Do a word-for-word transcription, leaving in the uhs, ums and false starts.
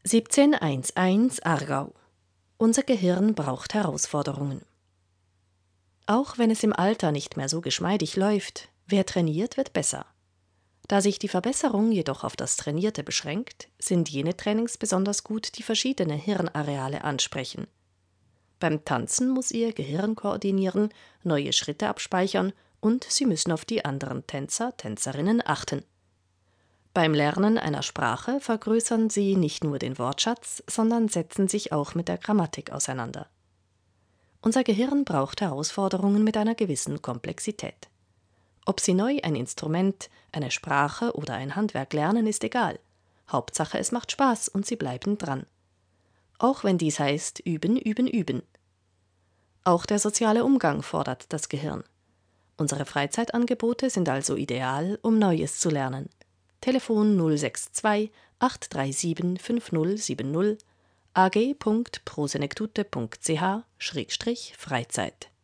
siebzehn elf Aargau. Unser Gehirn braucht Herausforderungen. Auch wenn es im Alter nicht mehr so geschmeidig läuft, wer trainiert, wird besser. Da sich die Verbesserung jedoch auf das Trainierte beschränkt, sind jene Trainings besonders gut, die verschiedene Hirnareale ansprechen. Beim Tanzen muss Ihr Gehirn koordinieren, neue Schritte abspeichern und Sie müssen auf die anderen Tänzer, Tänzerinnen achten. Beim Lernen einer Sprache vergrößern Sie nicht nur den Wortschatz, sondern setzen sich auch mit der Grammatik auseinander. Unser Gehirn braucht Herausforderungen mit einer gewissen Komplexität. Ob Sie neu ein Instrument, eine Sprache oder ein Handwerk lernen, ist egal. Hauptsache, es macht Spaß und Sie bleiben dran. Auch wenn dies heißt, üben, üben, üben. Auch der soziale Umgang fordert das Gehirn. Unsere Freizeitangebote sind also ideal, um Neues zu lernen. Telefon null sechs zwei acht drei sieben fünf null sieben null a g punkt prosenektute punkt c h Schrägstrich Freizeit